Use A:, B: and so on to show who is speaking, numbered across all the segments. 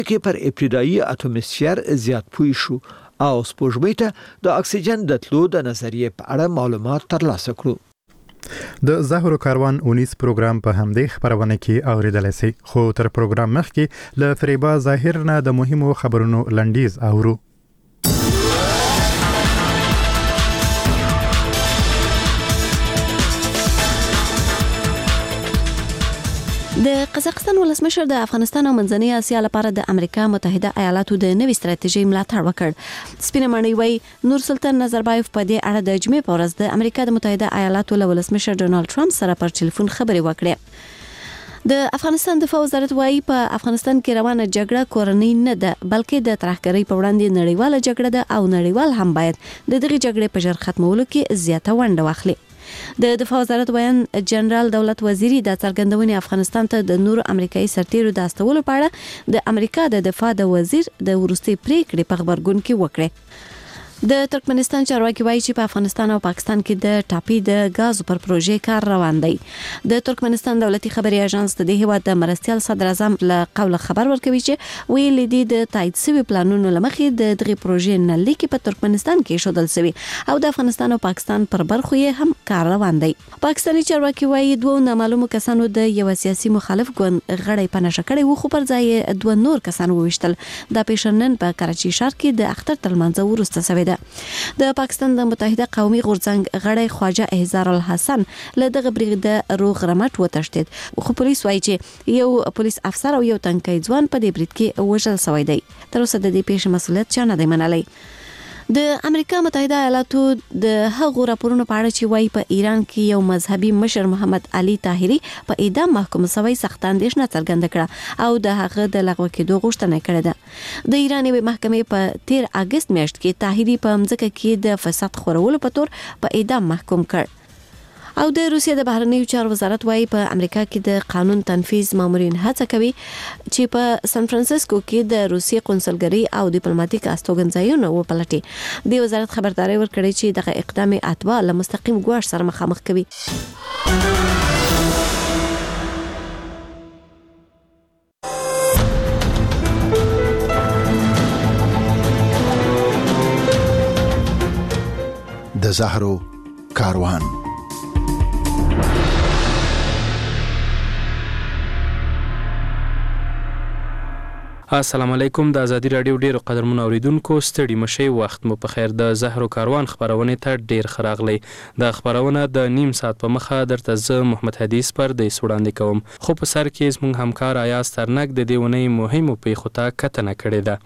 A: کې پر ابتدایي اتموسفیر زیات پوي شو او سپوږمۍ ته د اکسیجن د تلو د نظریې په اړه معلومات ترلاسه کړو.
B: د زهرو کاروان 19 پروګرام په همدې خبرونه کې اوریدل شي، خو تر پروګرام مخکې له فریبا ظاهر نه د مهمو خبرونو لنډیز اورو.
C: د قزاقستان ولسمشر د افغانستان او منځنۍ اسیا لپاره د امریکا متحده ایالاتو د نوې ستراتیژۍ ملاتړ وکړ. سپینه ماڼۍ وایي نورسلطان نظربایف په دې اړه د جمعې په ورځ د امریکا د متحده ایالاتو له ولسمشر ډونالد ټرمپ سره پر ټلیفون خبرې وکړې. د افغانستان دفاع وزارت وایي په افغانستان کې روانه جګړه کورنۍ نه ده، بلکې د ترهګرۍ په وړاندې نړیواله جګړه ده او نړیوال هم باید د دغه جګړې په ژر ختمولو کې زیاته ونډه واخلي. د دفاع وزارت ویان جنرال دولت وزیری د څرګندونې افغانستان ته د نور امریکایي سرتیرو د استولو په اړه د امریکا د دفاع د وزیر د وروستي پریکړې په خبرګون کې وکړه. د ترکمنستان چارواکي وایي چې په افغانستان او پاکستان کې د ټاپي د غازو پر پروژې کار روان دی. د ترکمنستان دولتي خبري اژانس د هیواد د مرستيال صدر اعظم له قوله خبر ورکوي چې ویل دي د تایید شوی پلانونو لمخې د دغه پروژې نه لیکي په ترکمنستان کې شودل شوی او د افغانستان او پاکستان پر برخو یې هم کار روان دی. پاکستاني چارواکي وایي دوه نامعلومو کسانو د یو سیاسي مخالف ګوند غړي پنهشه کړي و، خو پر ځای دوه نور کسان وویشتل. د پیشنن په کراچي ښار کې د اختر تلمنځ ورسته شوی. د پاکستان د متحده قومي غورځنګ غړی خواجه احزار الحسن له دغه بریګ د روغ رمټ وتښتید، خو پولیس وایي چې یو پولیس افسر او یو تنکي ځوان په دې بریګ کې وژل شوی دی. تر اوسه د دې پیښې مسؤلیت چا نه دی منلی. د امریکا متحده ایالاتو د هغو راپورونو په اړه چې وایي په ایران کې یو مذهبي مشر محمد علي طاهري په اعدام محکوم شوی سخت اندېښنه څرګنده کړه او د هغه د لغوه کېدو غوښتنه کړې ده. د ایران یوې محکمې په 13 اگست میاشت کې طاهري په مځکه کې د فساد خورولو په تور په اعدام محکوم کړ. او د روسیې د بهرنیو چارو وزارت وایي په امریکا کې د قانون تنفيذ مامورین هڅه کوي چې په سان فرانسیسکو کې د روسیې قونسلګرۍ او ډیپلوماټیک استوګنځایونه وپلټي. د وزارت خبرداري ورکړي چې دغه اقدام اتباع له مستقیم ګواښ سره مخامخ کوي.
D: د زهرو کاروان.
E: السلام علیکم. د ازادي رادیو ډیرو قدرمنو اوریدونکو ستړي مشي، وخت مو په خیر. د زهرو کاروان خبرونه ته ډیر خراغلی. د خبرونه د نیم ساعت په مخه درته زه محمد حدیث پر د وړاندې کوم، خو په سر کې زموږ همکار ایاز ترنګ د دې ونې مهمو پیښو ته کتنه کړې ده.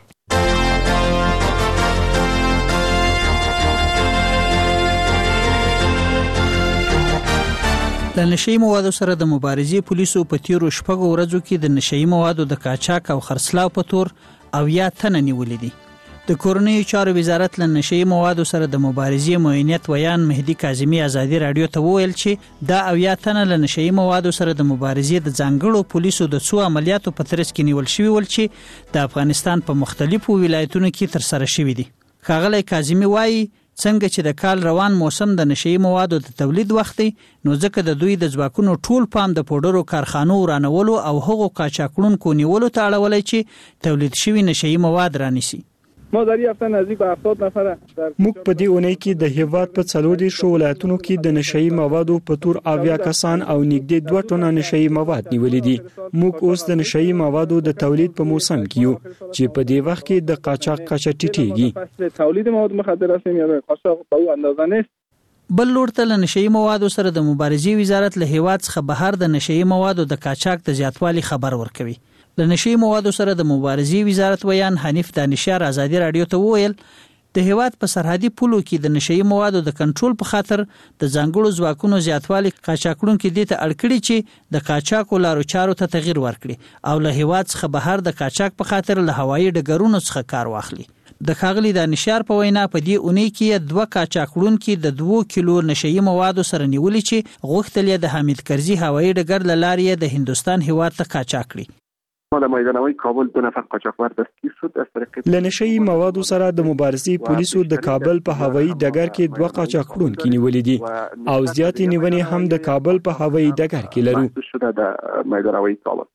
F: د نشئی موادو سره د مبارزې پولیسو په تیرو شپږو ورځو کې د نشئی موادو د قاچاق او خرڅلاو په تور او یا تنه نیولې دي. د کورنیو چارو وزارت له نشئی موادو سره د مبارزې معاونیت ویان مهدي کاظمي ازادي رادیو ته وویل چې دا او یا تنه له نشئی موادو سره د مبارزې د ځانګړو پولیسو د څو عملیاتو په ترڅ کې نیول شوی ول چې د افغانستان په مختلفو ولایتونو کې تر سره شوی دي. ښاغلی کاظمي وایي څنګه چې د کال روان موسم د نشئی موادو د تولید وخت دی، نو ځکه د دوی د ځواکونو ټول پام د پودرو کارخانو ورانولو او هغو قاچاقونکو نیولو ته اړولی چې تولید شوي نشئی مواد رانیسي.
G: ما در این هفته نزدیک به 70 نفر
H: موږ په دې اونۍ کې د هیواد په 40 ولایتونو کې د نشئی موادو په تور 80 کسان او نږدې 2 ټنه نشئی مواد نیولې دي. موږ اوس د نشئی موادو د تولید په موسم کې یو چې په دې وخت کې د قاچاق کچه ټیټیږي.
G: تولید مواد مخدر هستیم یا قاچاق په اندازه نیست.
F: بل لور ته له نشئی موادو سره د مبارزې وزارت له هیواد څخه بهر د نشئی موادو د قاچاق د زیاتوالي خبر ورکوي. له نشئی موادو سره د مبارزې وزارت ویان حنیف دانشیار ازادي رادیو ته وویل د هیواد په سرحدي پولو کې د نشئی موادو د کنټرول په خاطر د ځانګړو ځواکونو زیاتوالي قاچاقونکو دې ته اړ کړي چې د قاچاق لارو چارو ته تغییر ورکړي او له هیواد څخه بهر د قاچاق په خاطر له هوایي ډګرونو څخه کار واخلي. د ښاغلي دانشیار په وینا په دې اونۍ کې 2 قاچاقونکو د 2 کیلو نشئی موادو سره نیولې چې غوښتل یې د حامد کرزي هوایي ډګر له لارې د هندستان هیواد ته قاچاق کړي.
G: میدانوی کابل 2 نفر قاچاقبر دستگیر شد از طریق
H: لنشئی موادو سره د مبارزې پولیسو د کابل په هوایي ډګر کې 2 قاچاقونکو نیولې دي او زیاتې نیونې هم د کابل په هوایي ډګر کې لرو.
G: شده در میدانوی کابل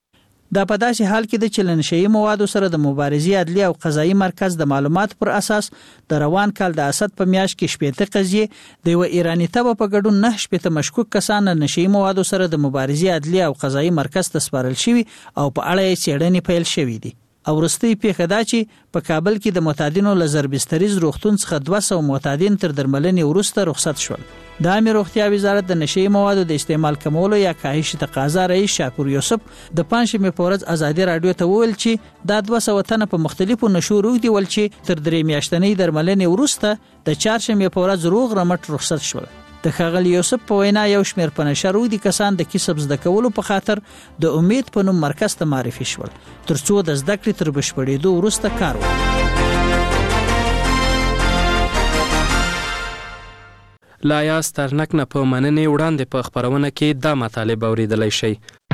F: دا په داسې حال کې د چلنشي موادو سره د مبارزې عدلي او قضایي مرکز د معلومات پر اساس د روان کال د اسد په میاشت کې شپېته قضیې د یو ایرانی تبه په ګډون 9 شپېته مشکوک کسان نشي موادو سره د مبارزې عدلي او قضایي مرکز ته سپارل شوي او په اړه یې څېړنې پیل شوې دي. او وروستۍ پیښه دا چې په کابل کې د معتادینو له ضربستریز روغتون څخه 200 معتادین تر درملنې وروسته رخصت شول. د عامه روغتیا وزارت د نشي موادو د استعمال کمولو یا کاهش تقاضا رئیس شاپور یوسف د پنځمې په ورځ ازادي رادیو ته وویل چې دا 200 تنه په مختلفو نشو روغ ول چې تر 3 میاشتنۍ درملنې وروسته د چهارشنبې په ورځ روغ رمټ رخصت شول. د ښاغلي یوسف په وینا یو شمېر په نشه روغ دي کسان د کسب زده کولو په خاطر د امید په نوم مرکز ته معرفي شول ترڅو د زده کړې تر بشپړېدو وروسته کار وکړي.
E: لا یاست ترنک نه په مننې وړاندې په خبرونه کې دا مطالب اوریدلی شي.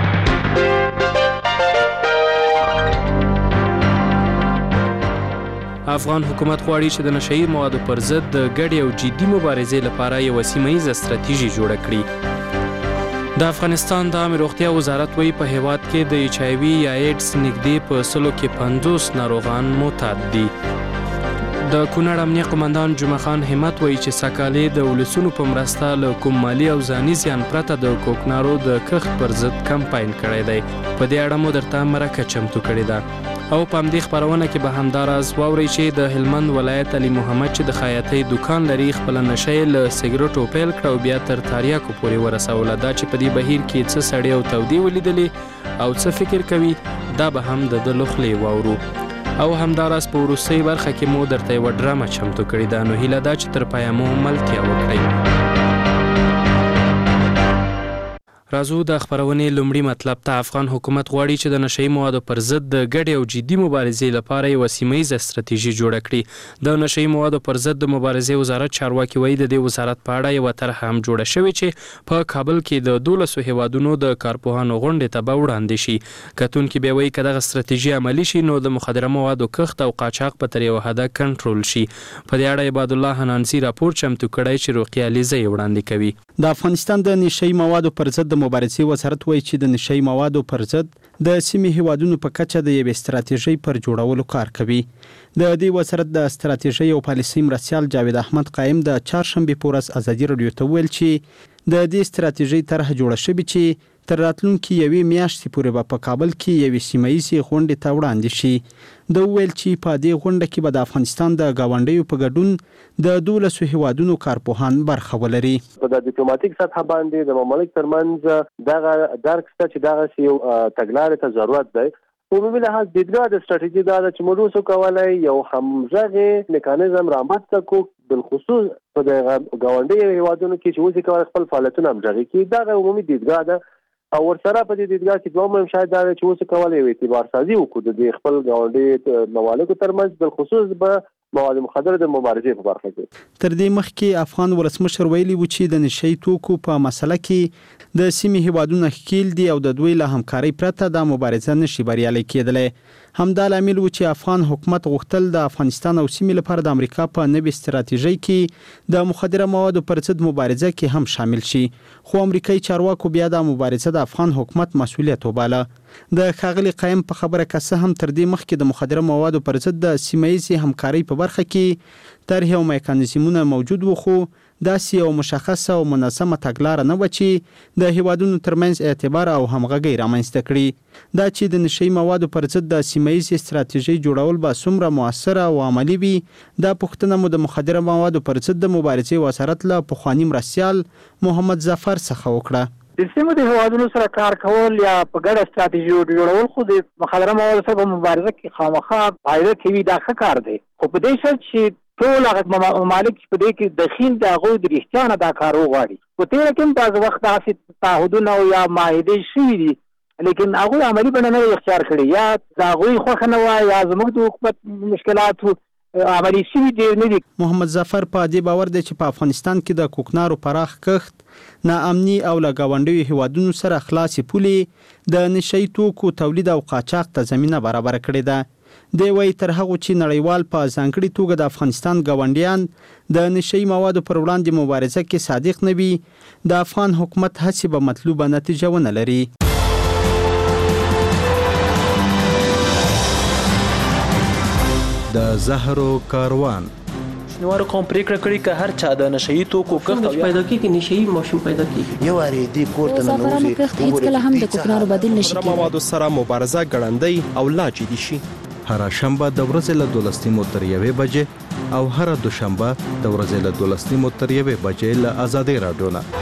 E: افغان حکومت غواړي چې د نشئی موادو پر ضد د ګډې او جدي مبارزې لپاره یو سیمه‌ییزه ستراتیژي جوړه کړي. د افغانستان د عامه روغتیا وزارت وایي په هیواد کې د ایچ آی وي یا ایډز نږدې په 150 ناروغان معتاد دي. د کونړ امنیه قومندان جمعه خان همت وایي چې سکالې د ولسونو په مرسته له کوم مالی او ځاني زیان پرته د کوکنارو د کښت پر ضد کمپاین کړی دی. په دې اړه مو درته مرکه چمتو کړې ده. او په همدې خبرونه کې به همداراز واورئ چې د هلمند ولایت علي محمد چې د خیاطۍ دکان لري خپله نشه یې له سګرټو پیل کړه او بیا تر تریاکو پورې ورسوله. دا چې په دې بهیر کې څه سړې او تودې ولیدلې او څه فکر کوي دا به هم د ده له خولې واورو. او همداراز په وروستۍ برخه کې مو درته یوه ډرامه چمتو کړې ده. نو هیله ده چې تر پایه مو ملتیا وکړئ. راځو د خبرونې لومړي مطلب ته. افغان حکومت غواړي چې د نشئی موادو پر ضد د ګډې او جدي مبارزې لپاره یوه سیمه‌ییزه ستراتیژي جوړه کړي. د نشئی موادو پر ضد د مبارزې وزارت چارواکي وایي د دې وزارت په اړه یوه طرحه هم جوړه شوې چې په کابل کې د 12 هیوادونو د کارپوهانو غونډې ته به وړاندې شي. کتونکي بیا وایي که دغه ستراتیژي عملي شي نو د مخدره موادو کښت او قاچاق به تر یوه حده کنټرول شي. په دې اړه عباد الله حنانسي راپور چمتو کړی چې روقیه علیزی یې وړاندې کوي.
I: د افغانستان د نشئی موادو پر ضد د مبارزې وزارت وایي چې د نشئی موادو پر ضد د سیمې هیوادونو په کچه د یوې ستراتیژۍ پر جوړولو کار کوي. د دې وزارت د ستراتیژۍ او پالیسۍ مرستیال جاوید احمد قائم د چهارشنبې په ورځ ازادي رادیو ته وویل چې د دې ستراتیژۍ طرحه جوړه شوې چې تر راتلونکي یوې میاشتې پورې به په کابل کې یوې سیمه‌ییزې غونډې ته وړاندې شي. د ویل چې په دې غونډه کې به د افغانستان د ګاونډیو په ګډون د 12 هیوادونو کارپوهان برخه ولري.
G: په ډیپلوماټیک سطح باندې د ممالک ترمنځ دغه درک شته چې دغه یو تګلارې ته ضرورت دی. په عمومي لحاظ دیدګاه د ستراتیژي دا ده چې موږ اوس کولی یو همغږی میکانیزم رامنځته کړو بالخصوص په دغه ګاونډیو هیوادونو کې چې اوس کولی خپل فعالیتونه همغږي کړي. دغه عمومي دیدګاه ده او ورسره په دې دیدګاه کې دوه مهم شاید دا چې اوس کولی یو اعتبار سازي وکړو د خپل ګاونډي ممالکو ترمنځ بالخصوص به مواد مخدره د مبارزې په برخه کې.
I: تر دې مخکې افغان ولسمشر ویلي و چې د نشئی توکو په مسله کې د سیمې هیوادونو ښکیل دي او د دوی له همکارۍ پرته دا مبارزه نشي بریالۍ کېدلی. همدا لامل و چې افغان حکومت غوښتل د افغانستان او سیمې لپاره د امریکا په نوې ستراتیژۍ کې د مخدره موادو پر ضد مبارزه کې هم شامل شي. خو امریکایي چارواکو بیا د مبارزه د افغان حکومت مسؤلیت وباله. د ښاغلي قائم په خبره که څه هم تر دې مخکې د مخدره موادو پر ضد د سیمه‌ییزې همکارۍ په برخه کې طرحې او میکانیزمونه موجود و خو داسې یو مشخصه او منظمه تګلاره نه وه چې د هیوادونو ترمنځ اعتبار او همغږۍ رامنځته کړي. دا چې د نشئی موادو پر ضد د سیمه‌ییزې ستراتیژۍ جوړول به څومره مؤثره او عملي وي دا پوښتنه مو د مخدره موادو پر ضد د مبارزې وزارت له پخواني مرستیال محمد ظفر څخه وکړه.
J: د سیمو د هیوادونو سره کار کول یا په ګډه ستراتیژي جوړول خو د مخدره موادو سره په مبارزه کې خامخا فایده کوي. دا ښه کار دی خو په دې شرط چې ټول هغه ممالک په دې کې دخیل د هغوی د رښتیا نه دا کار وغواړي. په تېره کې هم بعض وخت داسې تعهدونه او یا معاهدې شوي دي لیکن هغوی عملي بڼه نه اختیار کړې یا د هغوی خوښه نه وه یا زموږ د حکومت مشکلات عملي شوي ډېر نه دي.
I: محمد ظفر په دې باور دی چې په افغانستان کې د کوکنارو پراخ کښت ناامني او له ګاونډیو هیوادونو سره خلاصې پولې د نشئی توکو تولید او قاچاق ته زمینه برابره کړې ده. دی وایي تر هغو چې نړیوال په ځانګړې توګه د افغانستان ګاونډیان د نشئی موادو پر وړاندې مبارزه کې صادق نه وي د افغان حکومت هڅې به مطلوبه نتیجه ونه لري.
K: د زهرو کاروان.
L: شنوارو کوم پریکړه کړې چې هر چا د نشئی توکو کښت پیدا کیږي نشئی ماشوم پیدا کیږي.
M: یو اړ دې کوټه نه نوځي
N: هیڅ کله هم د کوکنارو بدیل نشي کېدای.
O: موادو سره مبارزه ګړندۍ او لا جدي شي.
K: هر شنبه د ورځې له 12 تر 1 بجې او هر دوشنبه د ورځې له 12 تر 1 بجې له آزادۍ رادیو نه.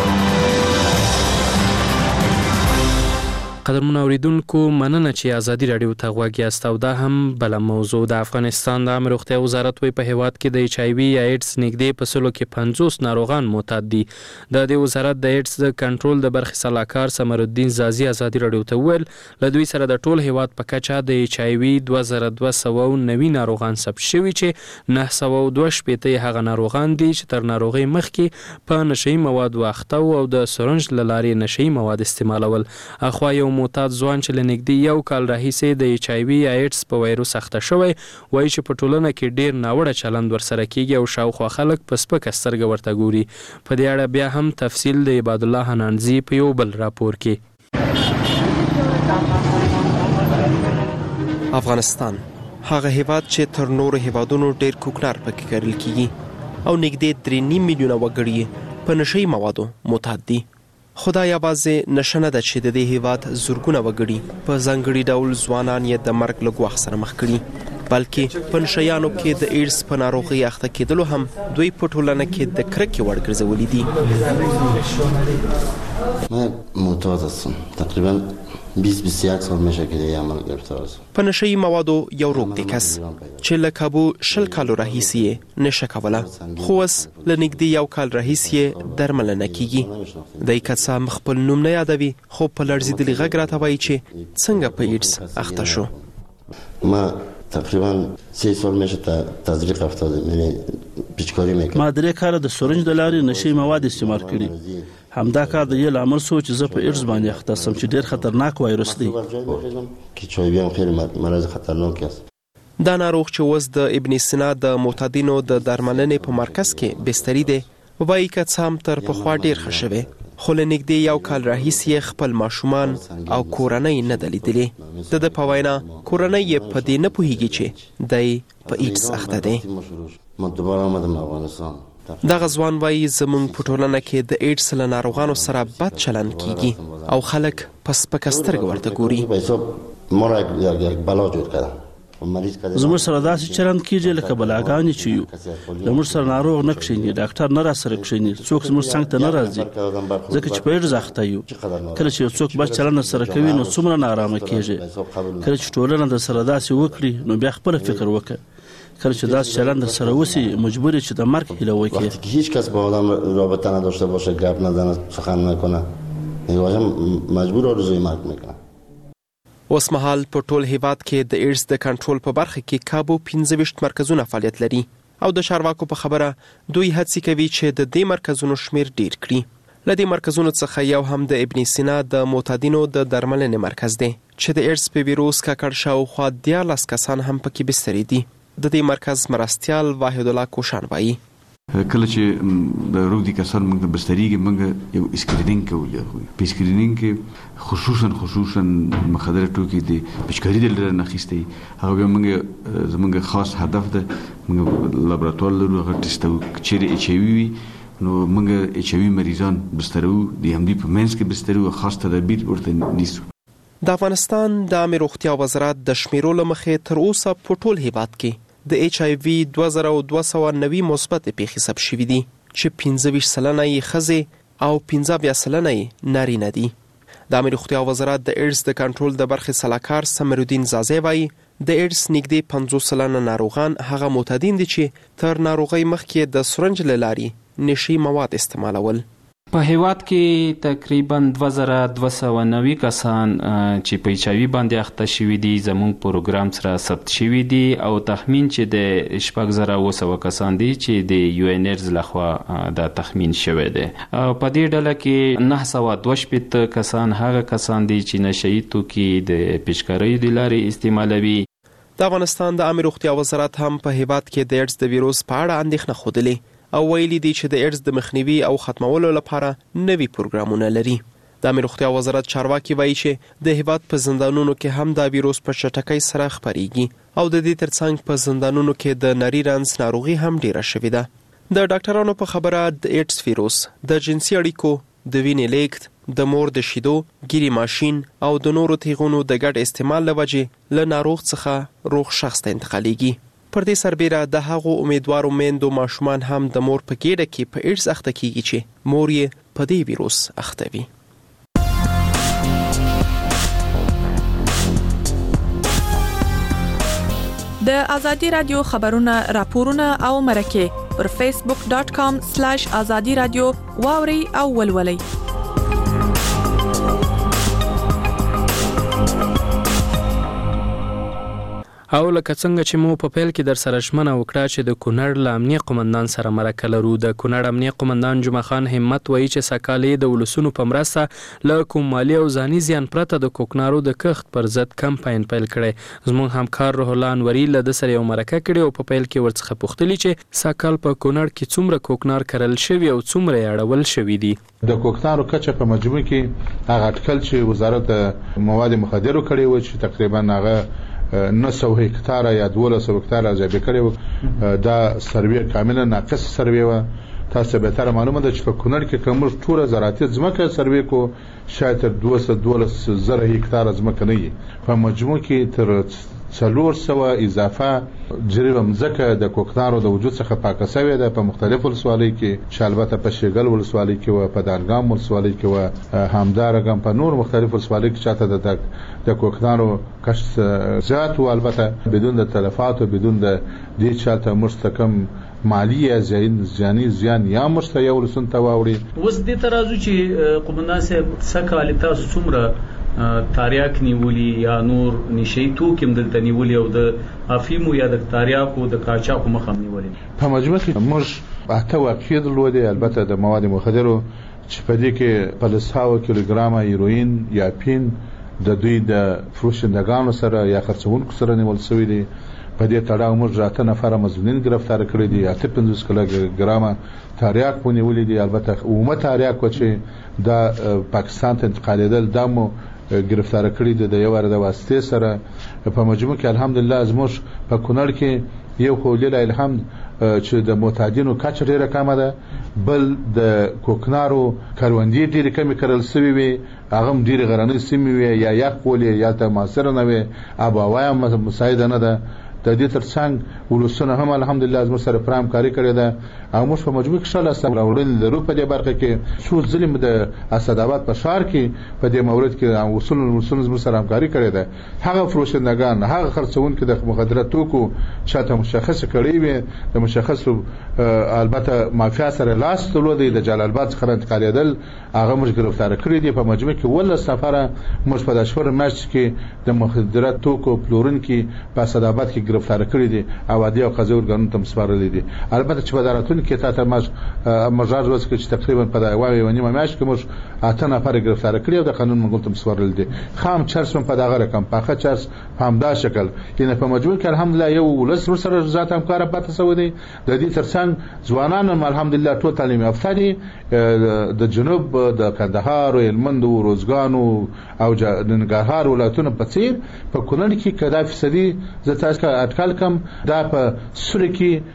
E: قدرمن اوریدونکو مننه چې ازادي رادیو ته غوږ یاست او دا هم بل موضوع د افغانستان د عامه روغتیا وزارت وی په هیواد کې د HIV یا ایډز نږدې په سلو کې 50 ناروغان معتاد دي. د دې وزارت د ایډز د کنټرول د برخې صلاحکار سمرالدین زازي ازادي رادیو ته ویل له دوی سره د ټول هیواد په کچه د HIV 2290 ناروغان ثبت شوي چې 902 هغه ناروغان دي چې تر ناروغي مخکې په نشئی مواد واخته او د سرنج له لارې نشئی مواد استعمالول. اخوا یو معتاد ځوان چې لنږدې یو کال راهیسې د HIV یا ایډز په وایروس اخته شوی وایي چې په ټولنه کې ډیر ناوړه چلند ورسره کیږي او شاوخوا خلک په سپکه سترګه ورته ګوري. په دې اړه بیا هم تفصیل د عباد الله حنانزي په یو بل راپور کې.
O: افغانستان هغه هیواد چې تر نورو هیوادونو ډیر کوکنار پکې کرل کیږي او نږدې 3.5 میلیونه وګړي په نشئی موادو معتاد دي. خدای یوازې نشنه ده چې د دې هیواد زورګونه وګړي په ځانګړي ډول ځوانان یې د مرګ له ګواښ سره مخ کړي بلکې په نشیانو کې د ایډز په ناروغۍ اخته کېدلو هم دوی په ټولنه کې د کرکې وړ ګرځولي دي.
M: من معتاد هستم تقریبا 20-21 سال میشه که دیگه عمل گرفتار هستم.
O: په نشئی موادو یو روغ دی کس چې له کابو 10 کالو راهیسې نشه کوله خو اوس له نږدې یو کال راهیسې درملنه کیږي. د کڅا خپل نوم نه یادوي خو په لړزیدلي غږ راته وایي چې څنګه په ایډز اخته شو.
M: ما تقریبا 3 سال میشه تزریق افتادم یعنی پیچکاری میکنم.
L: ما 3 کال د سرنج د لارې نشئی مواد استعمال کړي. همدا کار د یو لامل سو چې زه په ایډز باندې اخته سم چې ډیر خطرناک وایروس دی.
M: کې چوي هم خیلی مرض خطرناک است.
O: دا ناروغ چې اوس د ابن سینا د معتادینو د درملنې په مرکز کې بستری دی وایي که څه هم تر پخوا ډیر ښه شوی خو له نږدې یو کال راهیسې خپل ماشومان او کورنۍ نه ده لیدلې. د په وینا کورنۍ یې په دې نه پوهیږي چې دی په ایډز اخته دی.
M: ما دوباره آمدم افغانستان.
O: دغه ځوان وایي زموږ په ټولنه کې د ایډز له ناروغانو سره بد چلند کیږي او خلک په سپکه سترګه ورته ګوري.
M: ما را یک بلا جوړ کړه.
L: زموږ سره داسې چلند کیږي لکه بلاګانې چې یو زموږ سره ناروغ نه کښیني ډاکټر نه را سره کښیني څوک زموږ څنګ ته نه راځي ځکه چې په ایډز اخته یو. کله چې یو څوک بد چلند سره کوي نو څومره نارامه کیږي. کله چې ټولنه د سره داسې وکړي نو بیا خپل فکر وکړه. کله چې داسې چلند سره وسی مجبور چې د مرګ هیله وکړي.
M: وقتی که هیچ کس با آدم رابطه نداشته باشه گپ نزنه سخن نکنه مجبور آرزوی مرګ میکنه.
O: اوس مهال په ټول هیواد کې د ایډز د کنټرول په برخه کې کابو 15 مرکزونه فعالیت لري او د چارواکو په خبره دوی هڅه کوي چې د دې مرکزونو شمیر ډیر کړي. له دې مرکزونو څخه یو هم د ابن سینا د معتادینو د درملنې مرکز دی چې د ایډز په ویروس ککړ شاوخوا 14 کسان هم پکې بستري دي. د دې مرکز مرستیال واحد الله کوشان وایي
P: کله چې د روغ دي کسان موږ بستریږي موږ یو اسکرینینګ کوو. په اسکرینینګ کې خصوصا مخدر ټوکي دي پچکاري دل نه خستي هغه موږ زموږ خاص هدف ده موږ لابراتوار لرو هغه ټیسټو چې HIV نو موږ HIV مریضان بسترو دي هم دي په منځ کې بسترو خاص تدابیر ورته نیسو.
O: د افغانستان د عامه روغتیا وزارت د شمیرو لمخې تر اوسه په ټول هیواد کې د HIV 2290 مثبت پیښې ثبت شوې دي چې 25 سلنه یې ښځې او 15 سلنه یې نارینه دي. د عامه روغتیا وزارت د ایډز د کنټرول د برخې صلاحکار سمرالدین زازي وایي د ایډز نږدې 50 سلنه ناروغان هغه معتادین دي چې تر ناروغۍ مخکې د سرنج له لارې نشئی مواد استعمالول.
Q: په هیواد کې تقریبا 2290 کسان چې په HIV باندې اخته شوي دي زموږ پروګرام سره ثبت شوي دي او تخمین چې د 6900 کسان دي چې د UNAIDS لخوا دا تخمین شوی دی. په دې ډله کې 922 کسان هغه کسان دي چې نشئی توکي د پیچکارۍ د لارې استعمالوي.
O: د افغانستان د عامه روغتیا وزارت هم په هیواد کې د ایډز د ویروس په اړه اندېښنه خوده او ویلي دي چې د ایډز د مخنیوي او ختمولو لپاره نوي پروګرامونه لري. د امیر روغتیا وزارت چارواکي وایي چې د هیواد په زندانونو کې هم دا ویروس په چټکۍ سره خپریږي او د دې ترڅنګ په زندانونو کې د نری رنځ ناروغي هم ډیره شوې ده. د ډاکټرانو په خبره د ایډز ویروس د جنسي اړیکو، د وینې لیږد، د مور د شیدو، ګیري ماشین او د نورو تیغونو د ګډ استعمال له وجې له ناروغ څخه روغ شخص ته انتقالیږي. پر دې سربیره د هغو امیدوارو میندو ماشومان هم د مور په ګېډه کې په ایډز اخته کیږي چې مور یې په دې ویروس اخته وي.
R: د ازادي رادیو خبرونه، راپورونه او مرکه پر facebook.com/azadi radio واوري او ولولئ.
E: او لکه څنګه چې مو په پیل کې در سره ژمنه وکړه چې د کونړ له امنیه قومندان سره مرکه لرو. د کونړ امنیه قومندان جمعه خان همت وایي چې سکالې د ولسونو په مرسته له کوم مالي او ځاني زیان پرته د کوکنارو د کښت پر ضد کمپاین پیل کړی. زموږ همکار روح الله انوري له د سره یو مرکه کړې او په پیل کې ورڅخه پوښتلي چې سکال په کونړ کې څومره کوکنار کرل شوی او څومره یې اړول شوی دي.
S: د کوکنارو کچه په مجموع کې هغه اټکل چې وزارت مواد مخدرو کړی و چې تقریبا هغه 900 هکتار یا 1200 هکتار ځای کړی دا سروې کاملا ناقص سروې و. تاسو به تر معلومه ده چې په کونړ کې کوم ټوله زراعتي ځمکه سروې کو شاید تر 212 زره هکتار ځمکه نه وي. په مجموع کې تر 400 اضافه جریبه مځکه د کوکنارو د وجود څخه پاکه شوې ده په مختلفو ولسوالۍ کې چې البته په شیګل ولسوالۍ کې او په دانګام ولسوالۍ کې او همدارنګه په نور مختلفو ولسوالۍ کې چاته د کوکنارو کشت زیات او البته بدون د تلفات او بدون د دې چاته مستقیم مالی زیان یا مشته یو لسن ته واوري.
L: اوس دې ترازو چې قومندان صاحب سکه تاسو څومره تاریاک نیولی یا نور نشي توکم دلته نیولی او د افیمو یا د تاریاکو د کاچاکو مخه نیولی.
S: په مجموع کې موږ 8 واقعې درلودې البته د مواد مخدرو چې په دې کې په 100 کیلوګرام هیروین یا پین د دوی د فروشندگانو سره یا خرڅونکو سره نیول شوی دي. په دې تړاو موږ راته نفر مزنین گرفتار کړی دي. 58 کیلوګرام تاریاک ونیولې دي. البته عمومي تاریاک چې د پاکستان ته انتقالیدل دمو گرفتار کړی د یو ور د واسطه سره. په مجموع کې الحمدلله زموږ په کونړ کې یو خو لله الحمد چې د معتادینو کچ ډیره کمه ده، بل د کوکنارو کروندې ډیره کمې کرل سوي وي، هغه ډیره غرنۍ سیمې وي یا یخ ولې یا ته ماسره نه وي، اباوای مساعده نه ده. د دې ترڅنګ ولسونه هم الحمدلله زموږ سره پرام کاری کړی ده او موږ په مجموع کې شاله سم راوړل لرو. په دې برخه کې څو ظلم د اسداباد په شهر کې په دې مورد کې وصول زموږ سره همکاري کړی ده. هغه فروشندگان، هغه خرڅونکو د مخدرات توکو چاته مشخص کړی وي د مشخص البته مافیا سره لاس تلودي د جلال آباد څخه انتقالیدل هغه موږ گرفتار کړی دي. په مجموع کې ول سفره موږ په داشور مېشت کې د مخدرات توکو پلورن کې په اسداباد کې گرفتار کړی دي او عادي او قضایي ورګانو ته مسپارل دي. البته چې وزارتونه کې ته مجاز وس کې تقریبا په دغه ونیمه میاشت کې موږ 8 نفر گرفتار کړی او د قانون منګول ته مسپارل دي. خام چرس په دغه رقم پاخه چرس په همدا شکل ینه په مجموع کې الحمدلله یو ولس سره ذات همکار پاتې سو دي. د دې ترڅنګ ځوانان الحمدلله ټول تعلیم یافته دي. د جنوب د کندهار او هلمند او روزګان او د ننګرهار ولایتونو په څیر په کونړ کې کدا فیصدي زته اټکل کم دا په سوري کې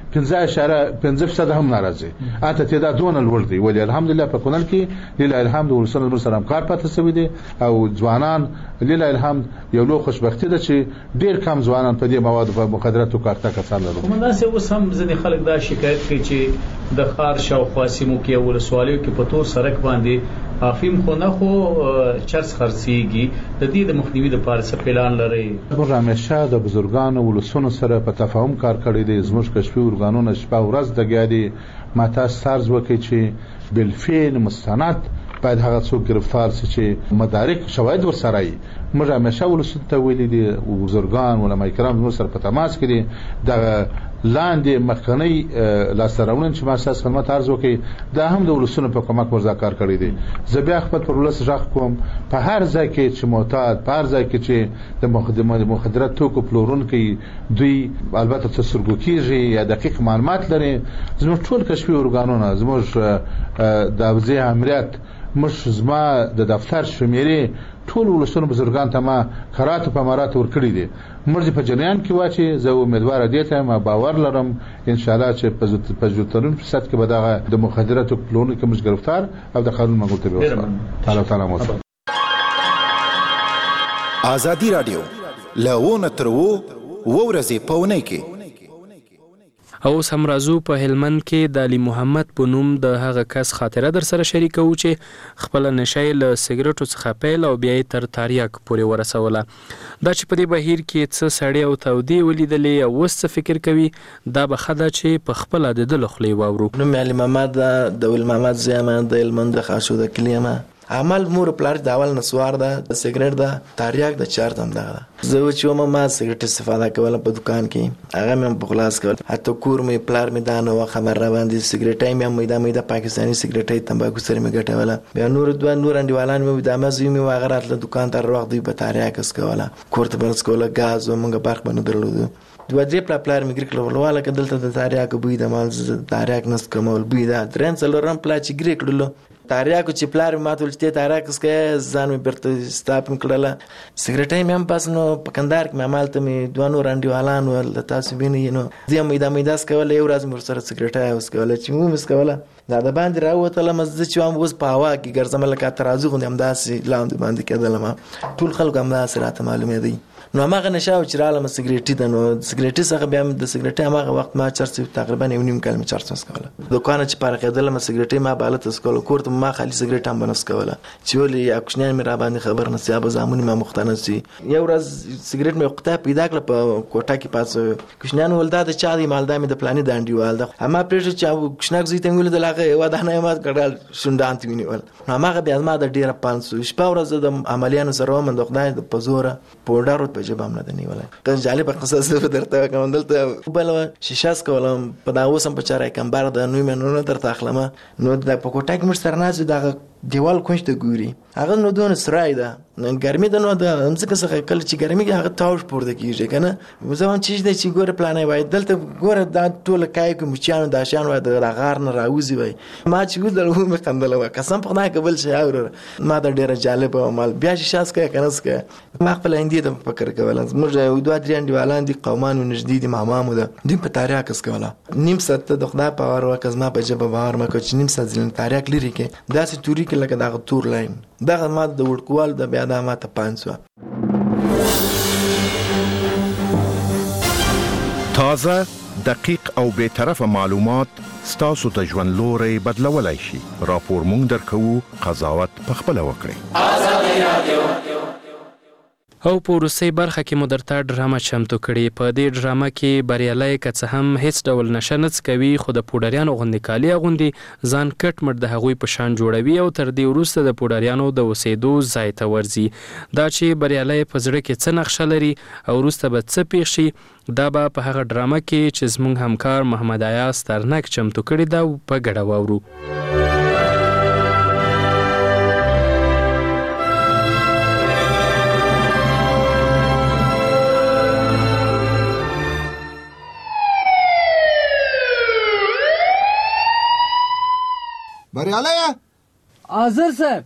S: 15.5% هم ناراضي. اته تعداد دون لوړ دی ولی الحمدلله په کونړ کې لله الحمد ورسره سره همکار پاتې شوی دي او ځوانان لله الحمد یو لو خوشبختی ده چې ډیر کم ځوانان په دې مواد په مخدراتو کارته کسان لري.
L: کومه سه اوس هم ځنې خلک دا شکایت کوي چې د خار شاوخوا سیمو کې ولسوالیو کې په تور سرک باندې افیم خو نه خو چرس خرڅيږي. د دې د مخنیوي لپاره څه پلان لري؟
S: موږ همیشه د بزرګانو ولسونو سره په تفاهم کار کړی دی. زموږ کشفي ورګانونه شپه ورځ دګیا دي. ماته سرز وکړي چې بالفعل مستند باید هغه څوک گرفتار شي چې مدارک شواهد ورسره وي. موږ همیشه ولسونو ته ویلي دي، بزرګان علماء کرام زموږ سره په تماس کې دي. د لاندې مخکنی لاستراونن چې ما اساس خدمت عرض وکي دا هم د ولسونو په کومک ورزا کار کړی دی. زه بیا خپل پر ولس ځخ کوم په هر ځای کې چې معتاد په هر ځای کې چې د مخدرات توکو پلورونکي دوی البته تسرګو کیږي یا دقیق معلومات لري زموږ ټول کشفي ارګانونه زموږ د وزیر امنیت مش زما د دفتر شمیرې ټول ولسونو بزرګان ته ما قرات په مرات ور کړی دي. مرزي په جریان کې واچي زه امیدوار دي ته ما باور لرم ان شاء الله چې په جوړترون فساد کې به دا د مخدراتو پلورونکو مش گرفتار او د قانون مغول ته وي. تعالی مو
D: ازادي رادیو لونه ترو ورځې پونه کې
E: او سم رازو په هلمند کې د علي محمد په نوم د هغه کس خاطره در سره شریکو چې خپل نشای له سیګریټو څخه پیل او بیا تر تاریاک پورې ورسوله. دا چې په دې بهیر کې څه سړی او تودي ولیدلې او وسه فکر کوي دا به خدا چې په خپل د لخلې واورو.
T: نوم علي محمد د ول محمد زیمه د هلمند خاصو د کلیمه عمل مور پلار د اول نسوار ده سیګریټ ده تاریاک د چار تم ده. زه چې ما سیګریټ استفاده کوله په دکان کې هغه مې په خلاص کول حتی کور مې پلار مې دا نو خبر را باندې سیګریټ مې میدا پاکستاني سیګریټ تمباکو سره مې ګټوله بیا نور انډیوالان مې د مزي مې واغرات له دکان تر وخت دی په تاریاک اس کوله کورته بنس کوله غاز او موږ برخ باندې درلودو. دوه درې پلار مې ګریکل ولواله کدلته د تاریاک بوی د مال تاریاک نس کومول بوی دا درن څلورم پلا چې ګریکلو تاریاکو چې پلار ماته ولته تاریاک اسکه ځان مې برته ستاپ کړله سیګریټ مې هم پاس نو په کندهار کې مې مالته مې دوه نور انډیوالان ول تاسو وینئ نو زه مې دا سکول یو ورځ مر سره سیګریټ اوسکول چې مو مسکوله دا د باندې راوته مزه چې هم اوس په هوا کې ګرځم لکه ترازو غوندم داسې لاندې باندې کېدل ما ټول خلک هم دا سره معلومه دي. نو هغه نشاو چې رااله سیګریټ ده نو سیګریټ څخه بیا د سیګریټ هغه وخت ما چرته تقریبا 1.5 کال مې چرته سکوله دوکان چې پارقېدل ما سیګریټ ما بالته سکوله کوړه ما خالي سیګریټ هم بنس کوله چې ولې اکشنان مې را باندې خبر نه سیابه زامونی ما مختنسي یو ورځ سیګریټ مې وخته پیدا کړ په کوټه کې پاس کښنان ولدا د چا دی مالدا مې د پلانې د انډیوال ده اما پرېږه چې کښناک زیته ویل د لاغه و د نه ما کړل شوندانت وینول نو هغه بیا ما د ډیره 500 شپه ورځ د عملیانو سره من د خدای د پزوره پوډر په جبام نه دی ولا ته جالب قصص درته کوم دلته بل شیشاس کولم په دا اوسم په چارای کمبار د نوې منو درته اخلمه نو د پکوټه کې مر سره ناز د دیوال کوښ ته ګوري هغه نو دون سرای ده ګرمي ده نو د همڅکه څخه کله چې ګرمي هغه تاوش پورته کیږي کنه وزون چې د چې ګوره پلانې وای دلته ګوره دا ټول کای کوم چانو د شان وای د غار نه راوځي وای ما چې ودل و مې خندل وای قسم په نه قبل شي اور ما د ډیره جالب او مال بیا شاس کې کنه ما خپل اندې د فکر کول موږ یو دوه درې انډیوالان دي قومان نږدې دي مامامو ده دیم په تاریخ اس کوله نیم سات د خدای په اور وکز ما په جبه بار ما کوچ نیم سات ځل تاریخ لري کې داسې توري کې لکه دا تور لاین دغه ما د ورکوال د بیا د ما ته 500
U: تازه دقیق او به طرفه معلومات ستاسو ته ژوند لوري بدلولای شي راپور مونږ درکو قضاوت په خپل وکړئ آزادي رادیو
E: او په روسي برخه کې مدرته ډرامه چمتو کړي په دې ډرامه کې بریالي کڅ هم هیڅ ډول نشنڅ کوي خو د پوډریانو غوندي کالی غوندي ځان کټ مړ د هغوی په شان جوړوي او تر دې وروسته د پوډریانو د وسیدو ځای ته ورځي دا چې بریالي په زړه کې څه نقشه لري او وروسته به څه پیښ شي دا به په هغه ډرامه کې چې زموږ همکار محمد ایاز ترنک چمتو کړي دا په ګډه واورو.
V: بریالی
W: حاضر صاحب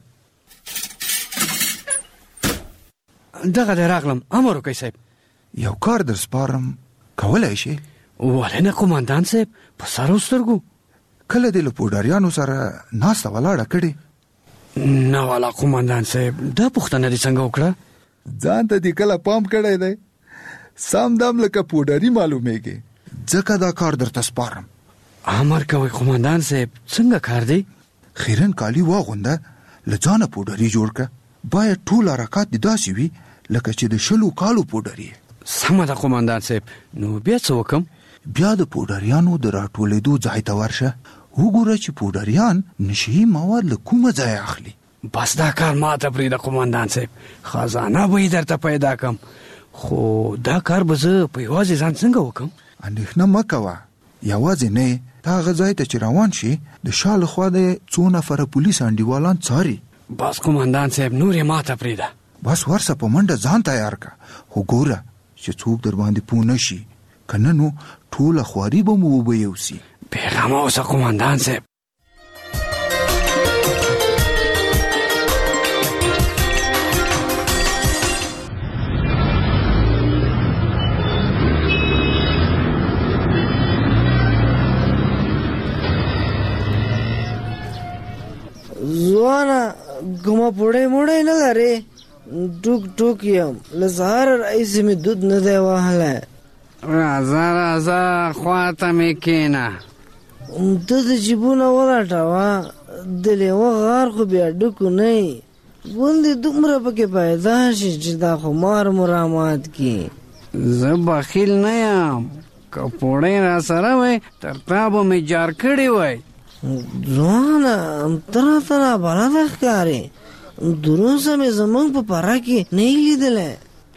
W: دغه دی راغلم امر وکړئ صاحب
V: یو کار در سپارم کولی شي
W: ولې نه قومندان صاحب په سر او سترګو
V: کله دې له پوډریانو سره ناسته ولاړه کړې
W: نه والا قومندان صاحب دا پوښتنه دې څنګه وکړه
V: ځان ته دې کله پام کړی دی سم دم لکه پوډري معلومیږي ځکه دا کار درته سپارم
W: امر کوي قومندان صاحب څنګه کار دی
V: خیرن کالی واغونده لځانه پوډري جوړ کړه باید ټول حرکات دې داسې وي لکه چې د 20 کالو پوډري
W: سمه ده قومندان صاحب نو بیا څه وکم
V: بیا د پوډریانو د راټولېدو ځای ته ورشه وګوره چې پوډریان نشي مواد له کومه ځای اخلي
W: بس دا کار ماته پرېږده قومندان صاحب خزانه به یې درته پیدا کم خو دا کار به زه په یوازې ځان څنګه وکم
V: اندېښنه مه کوه، یوازې نه تا هغه ځای ته چې روان شي د شا له خوا د څو نفره پولیس انډیوالان څاري.
W: بس قومندان صاحب نور یې ماته پرېږده.
V: بس ورسه په منډه ځان تیار که، خو ګوره چې څوک در باندې پوه نه شي، که نه نو ټوله خواري به مو وبه یوسي.
W: بېغمه اوسه قومندان صاحب.
A: ځوانه کومه پوړی موړی نه لرې؟ ټوک ټوک یم، له سهاره راهیسې مې دود نه دی وهلی.
W: راځه راځه خواته مې کښېنه.
A: ته د جیبونه ولټوه، د لیوه غار خو بیا ډکو نه یي، ګوندې دومره پکې پیدا شي چې دا خمار مو رامات کړي.
W: زه بخیل نه یم، که پوړی را سره وی تر تا به مې جار کړی وی.
A: ځوانه ته راته نابلده ښکارې، دروسه مې زموږ په پره کې نه یې لیدلی.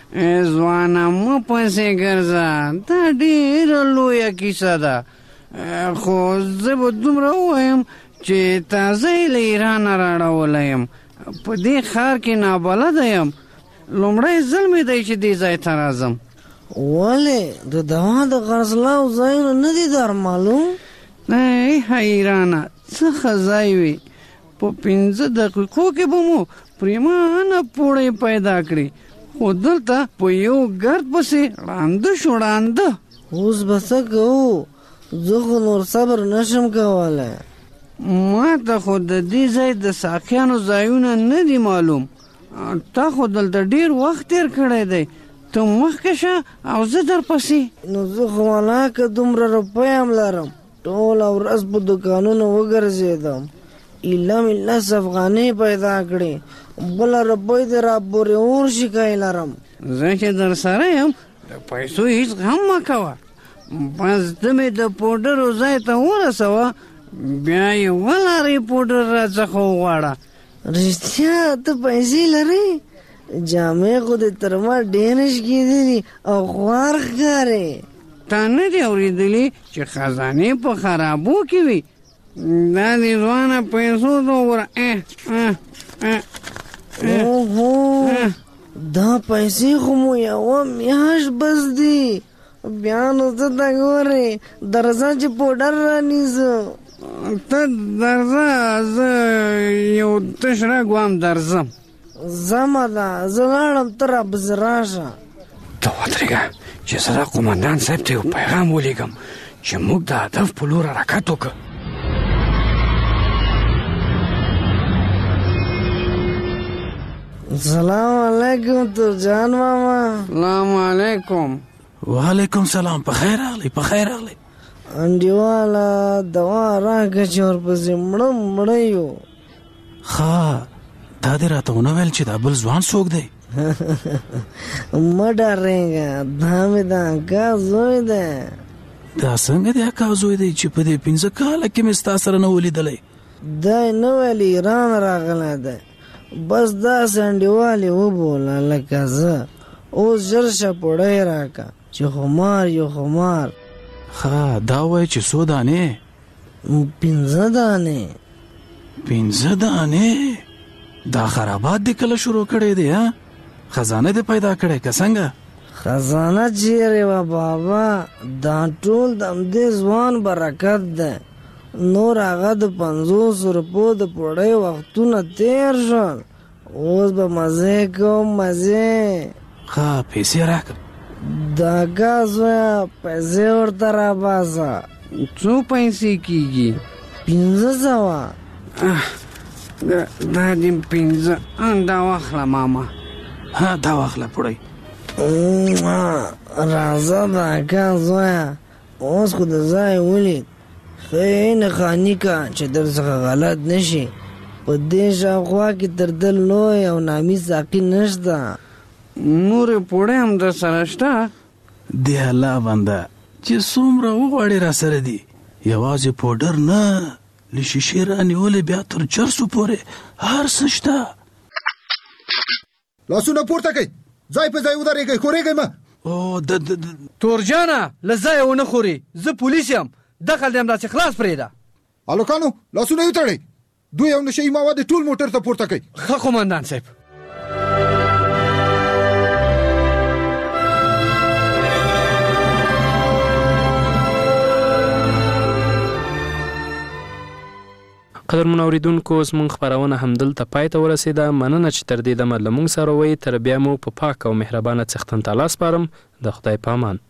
W: ځوانه مه پسې ګرځه، دا ډېره لویه کیسه ده، خو زه به دومره ووایم چې تازه یې له ایرانه راړولی یم. په دې ښار کې نابلده یم، لومړی ځل مې دی چې دې ځای ته راځم.
A: ولې د دوا د خرڅلاو ځایونه نه دي در معلوم؟
W: ای حیرانه څه ښه ځای وي، په 5 دقیقو کې به مو پریمانه پوړی پیدا کړي، خو دلته په یو ګرد پسې ړانده شو ړانده.
A: اوس به څه کوو؟ زه خو نور صبر نشم کولی.
W: ما ته خو د دې ځای د ساقیانو ځایونه نه دي معلوم، تا خو دلته ډېر وخت تېر کړی دی، ته مخکې شه او زه در پسې.
A: نو زه خو ولاکه دومره روپۍ هم لرم، ټوله ورځ په دوکانونو وګرځېدم، ایله مې 10 افغانۍ پیدا کړې، بله روپۍ دې را پورې ورشي که یې لرم.
W: زه چې در سره یم د پیسو هېڅ غم مه کوه، بس ته مې د پوډرو ځای ته ورسوه، بیا یې ولارې پوډر را څخه وغواړه.
A: رښتیا ته پیسې لرې؟ جامې خو دې تر ما ډېرې شکېدلي او خوار ښکارې.
W: تا نه دي اورېدلي چې خزانې په خرابو کې وي؟ دا دې ځوانه پیسو ته وګوره.
A: اوهو دا پیسې خو مو یوه میاشت بس دي، بیا نو ته ته ګورې درځه چې پوډر رانیسه.
W: ته درځه، زه یو تش رګ درځم.
A: زمه ده، زه لاړم، ته راپسې راشه.
W: ته ودرېږه چې زه دا قومندان صاحب ته یو پیغام ولیږم چې موږ د هدف په لور حرکت وکړو.
A: سلام علیکم ترجان ماما.
W: سلام علیکم.
B: وعلیکم سلام. په خیر راغلی، په خیر راغلی.
A: انډیواله دوا راکړه چې ورپسې مړه یو.
B: ښه دا دې راته ونه ویل چې دا بل ځوان څوک دی؟
A: مه ډارېږه، دا مې د اکا زوی دی.
B: دا څنګه دی اکا زوی دی چې په دې 15 کاله کې مې ستا سره نه ولیدلی؟
A: دی نه ویل ایران راغلی دی، بس داسې انډیوال یې وبوله لکه زه. اوس ژر شه پوړی راکړه چې خمار یو خمار.
B: ښه دا وایي چې څو دانې؟
A: 15 دانې.
B: 15 دانې؟ دا خرابات دې کله شروع کړی دی؟ خزانه دې پیدا کړی که څنګه؟
A: خزانه چیرې وه بابا، دا ټول د همدې ځوان برکت دی. نور هغه د 50 روپو د پوړۍ وختونه تیر شول، اوس به مزې کوم مزې.
B: ښه پیسې راکړه.
A: د اکا زویه پیسې ورته راباسه.
W: څو پیسې کېږي؟
A: 1500.
W: دا دې 15. دا واخله ماما.
B: ها دا واخله پوړی.
A: راځه د اکا زویه، اوس خو د ځای ولید، ښه یې نښاني که چې در څخه غلط نه شي. په دې شاوخوا کې تر ده لوی او نامي ساقي نشته.
W: نورې پوړۍ هم در سره شته؟
B: د الله بنده چې څومره وغواړې را سره دي، یوازې پوډر نه، له شیشې رانیولې بیا تر چرسو پورې هر څه شته.
V: لاسونه پورته کړئ، ځای په ځای ودرېږئ، ښورېږئ مه.
B: او د
W: تورجانه لزای ونه خوري زه پولیس یم دخل دې همداسې خلاص پرېږده.
V: الکانو لاسونه یې وتړئ. دوی یو نشهیي مواد ټول موټر ته پورته کوي.
W: ښه قومندان صاحب.
E: قدرمن اوریدونکو زموږ خپرونه همدلته پای ته ورسېده. مننه چې تر دې دمه له موږ سره وئ. تر بیا مو په پاک او مهربانه څښتن تعالی سپارم. د خدای په امان.